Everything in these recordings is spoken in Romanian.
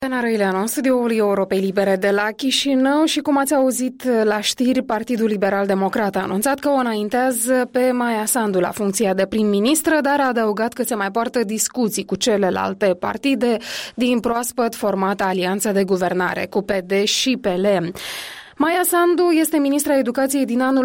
Ana Răileanu, în studioul Europei Libere de la Chișinău și cum ați auzit la știri, Partidul Liberal Democrat a anunțat că o înaintează pe Maia Sandu la funcția de prim-ministră, dar a adăugat că se mai poartă discuții cu celelalte partide din proaspăt formată alianță de guvernare cu PD și PL. Maia Sandu este ministra educației din anul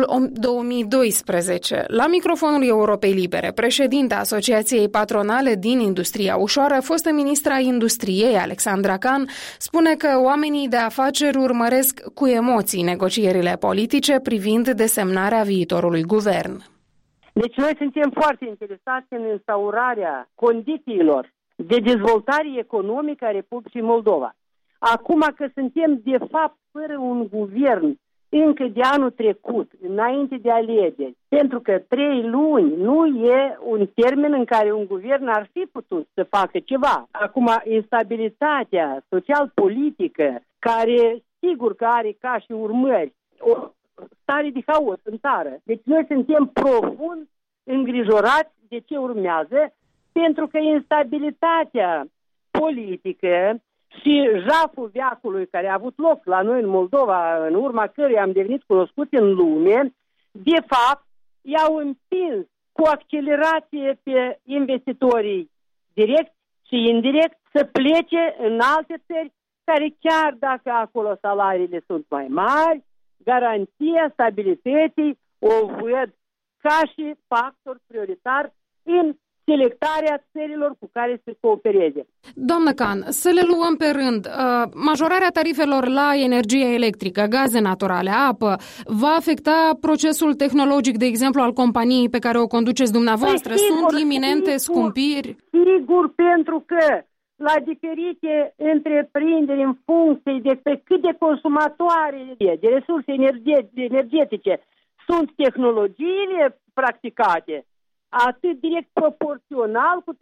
2012. La microfonul Europei Libere, președinta Asociației Patronale din Industria Ușoară, fostă ministra Industriei, Alexandra Can, spune că oamenii de afaceri urmăresc cu emoții negocierile politice privind desemnarea viitorului guvern. Deci noi suntem foarte interesați în instaurarea condițiilor de dezvoltare economică a Republicii Moldova. Acum că suntem, de fapt, fără un guvern încă de anul trecut, înainte de alegeri, pentru că 3 luni nu e un termen în care un guvern ar fi putut să facă ceva. Acum, instabilitatea social-politică, care sigur că are ca și urmări o stare de haos în țară. Deci noi suntem profund îngrijorați de ce urmează, pentru că instabilitatea politică și jaful veacului care a avut loc la noi în Moldova, în urma căruia am devenit cunoscuți în lume, de fapt, i-au împins cu accelerație pe investitorii direct și indirect să plece în alte țări care, chiar dacă acolo salariile sunt mai mari, garanția stabilității o văd ca și factor prioritar în selectarea țărilor cu care se coopereze. Doamnă Can, să le luăm pe rând. Majorarea tarifelor la energie electrică, gaze naturale, apă, va afecta procesul tehnologic, de exemplu, al companiei pe care o conduceți dumneavoastră? Sunt iminente scumpiri? Sigur, pentru că la diferite întreprinderi în funcție de pe cât de consumatoare de resurse energetice sunt tehnologiile practicate, atât direct proporțional cu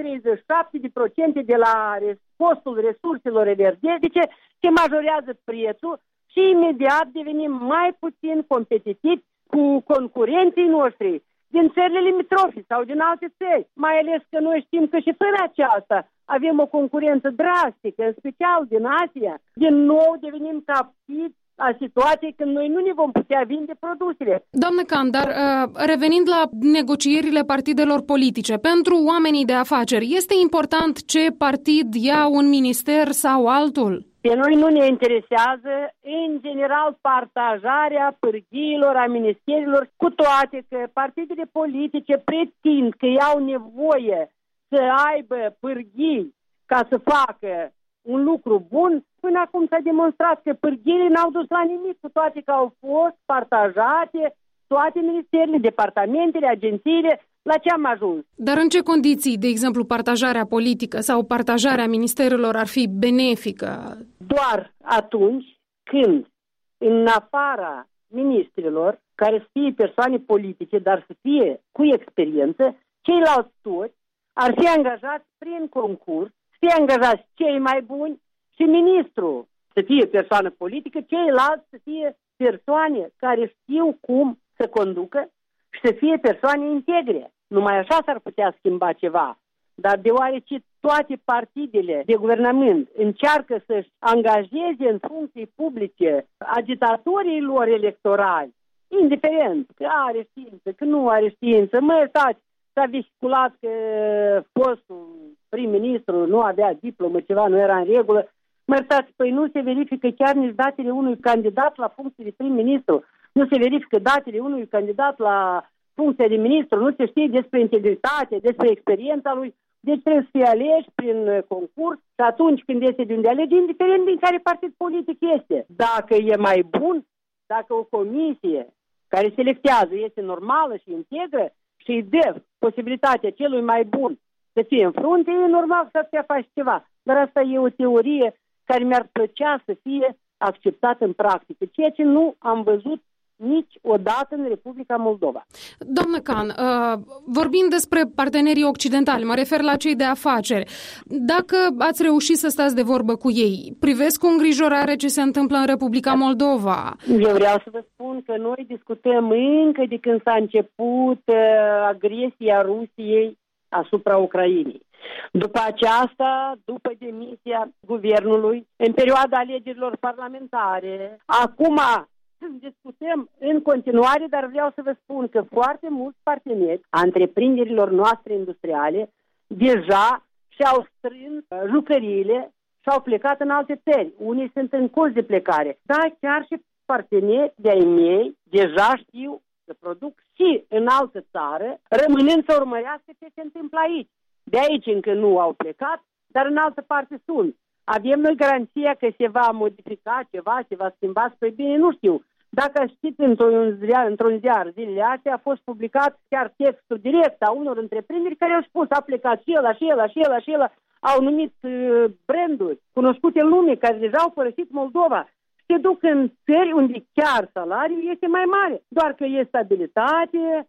37% de la costul resurselor energetice se majorează prețul și imediat devenim mai puțin competitivi cu concurenții noștri din țările limitrofe sau din alte țări. Mai ales că noi știm că și fără aceasta avem o concurență drastică, în special din Asia. Din nou devenim captivi a situației când noi nu ne vom putea vinde produsele. Doamnă Can, dar revenind la negocierile partidelor politice, pentru oamenii de afaceri, este important ce partid ia un minister sau altul? Pe noi nu ne interesează, în general, partajarea pârghiilor, a ministerilor, cu toate că partidele politice pretind că au nevoie să aibă pârghii ca să facă un lucru bun. Până acum s-a demonstrat că pârghiile n-au dus la nimic, cu toate că au fost partajate toate ministerele, departamentele, agențiile, la ce am ajuns. Dar în ce condiții, de exemplu, partajarea politică sau partajarea ministerelor ar fi benefică? Doar atunci când, în afara ministrilor, care să fie persoane politice, dar să fie cu experiență, ceilalți toți ar fi angajați prin concurs, să fie angajați cei mai buni, și ministrul să fie persoană politică, ceilalți să fie persoane care știu cum să conducă și să fie persoane integre. Numai așa s-ar putea schimba ceva. Dar deoarece toate partidele de guvernament încearcă să-și angajeze în funcții publice agitatorii lor electorali, indiferent că are știință, că nu are știință, mă iertați, s-a vehiculat că fostul prim-ministru nu avea diplomă, ceva nu era în regulă. Mă iertați, păi nu se verifică chiar nici datele unui candidat la funcție de prim-ministru, nu se verifică datele unui candidat la funcție de ministru, nu se știe despre integritate, despre experiența lui, deci trebuie să fie aleși prin concurs și atunci când este de unde alege, indiferent din care partid politic este. Dacă e mai bun, dacă o comisie care selectează este normală și integră și îi dă posibilitatea celui mai bun să fie în frunte, e normal să se facă ceva. Dar asta e o teorie care mi-ar plăcea să fie acceptată în practică, ceea ce nu am văzut niciodată în Republica Moldova. Doamnă Can, vorbind despre partenerii occidentali, mă refer la cei de afaceri, dacă ați reușit să stați de vorbă cu ei, privesc cu îngrijorare ce se întâmplă în Republica Moldova? Eu vreau să vă spun că noi discutăm încă de când s-a început agresia Rusiei asupra Ucrainei. După aceasta, după demisia guvernului, în perioada alegerilor parlamentare, acum discutăm în continuare, dar vreau să vă spun că foarte mulți parteneri a întreprinderilor noastre industriale deja și-au strâns jucăriile și au plecat în alte țări. Unii sunt în curs de plecare. Dar chiar și parteneri de-ai mei deja știu să produc și în altă țară, rămânând să urmărească ce se întâmplă aici. De aici încă nu au plecat, dar în altă parte sunt. Avem noi garanția că se va modifica ceva, se va schimba spre bine, nu știu. Dacă știți, într-un ziar zilele astea a fost publicat chiar textul direct a unor întreprinderi care au spus a plecat și ăla, au numit branduri cunoscute în lume care deja au părăsit Moldova. Se duc în țări unde chiar salariul este mai mare, doar că e stabilitate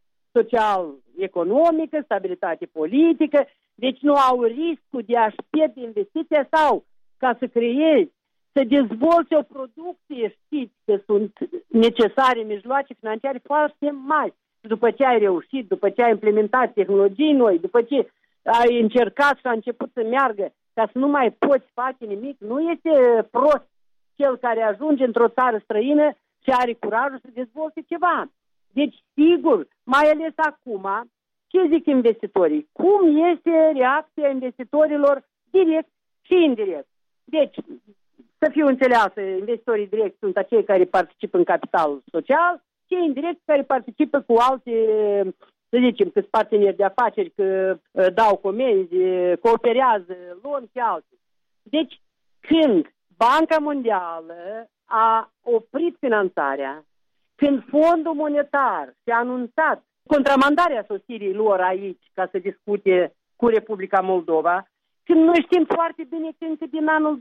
social-economică, stabilitate politică, deci nu au riscul de a-și pierde investiția sau ca să creezi, să dezvolți o producție, știți că sunt necesare mijloace financiare foarte mari. După ce ai reușit, după ce ai implementat tehnologii noi, după ce ai încercat și a început să meargă, ca să nu mai poți face nimic, nu este prost cel care ajunge într-o țară străină și are curajul să dezvolte ceva. Deci, sigur, mai ales acum, ce zic investitorii? Cum este reacția investitorilor direct și indirect? Deci, să fiu înțeleasă, investitorii direct sunt acei care participă în capital social, cei indirect care participă cu alte, să zicem, că sunt parteneri de afaceri, că dau comenzi, cooperează, luăm și alții. Deci, când Banca Mondială a oprit finanțarea, când Fondul Monetar și-a anunțat contramandarea sosirii lor aici ca să discute cu Republica Moldova, când noi știm foarte bine că încă din anul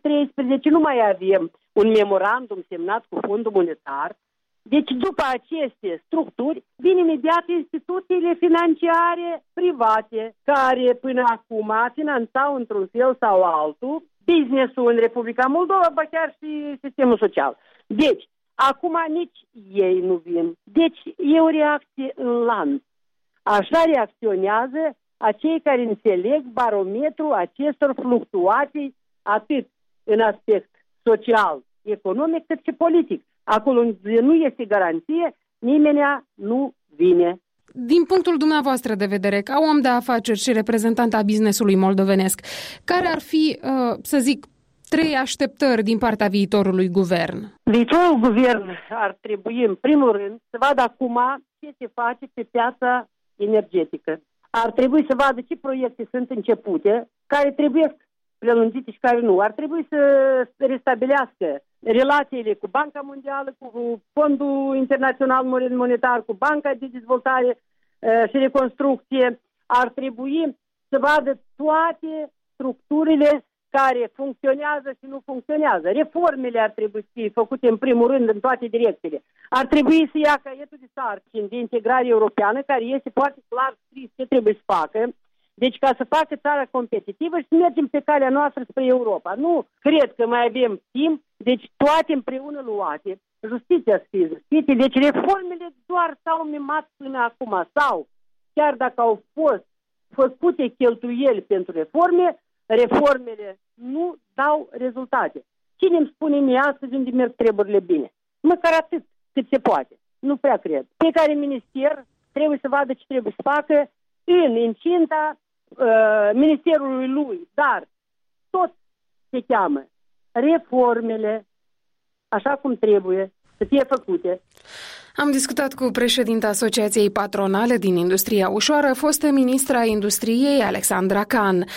2013 nu mai avem un memorandum semnat cu Fondul Monetar, deci după aceste structuri vin imediat instituțiile financiare private care până acum finanțau într-un fel sau altul business-ul în Republica Moldova, ba chiar și sistemul social. Deci, acum nici ei nu vin. Deci e o reacție în lanț. Așa reacționează acei care înțeleg barometrul acestor fluctuații atât în aspect social, economic, cât și politic. Acolo unde nu este garanție, nimeni nu vine. Din punctul dumneavoastră de vedere, ca om de afaceri și reprezentant a business-ului moldovenesc, care ar fi, să zic, 3 așteptări din partea viitorului guvern? Viitorul guvern ar trebui, în primul rând, să vadă acum ce se face pe piața energetică. Ar trebui să vadă ce proiecte sunt începute, care trebuie prelungite și care nu. Ar trebui să restabilească relațiile cu Banca Mondială, cu Fondul Internațional Monetar, cu Banca de Dezvoltare și Reconstrucție. Ar trebui să vadă toate structurile care funcționează și nu funcționează. Reformele ar trebui să fie făcute în primul rând în toate direcțiile. Ar trebui să ia caietul de sarcini de integrare europeană, care este foarte clar scris ce trebuie să facă. Deci ca să facă țara competitivă și să mergem pe calea noastră spre Europa. Nu cred că mai avem timp, deci toate împreună luate. Justiția să fie justiție. Deci reformele doar s-au mimat până acum. Sau, chiar dacă au fost făcute cheltuieli pentru reforme, reformele nu dau rezultate. Cine îmi spune mie astăzi unde merg treburile bine? Măcar atât cât se poate. Nu prea cred. Fiecare minister trebuie să vadă ce trebuie să facă în incinta ministerului lui, dar tot se cheamă reformele așa cum trebuie să fie făcute. Am discutat cu președinta Asociației Patronale din Industria Ușoară, fostă ministra Industriei Alexandra Can.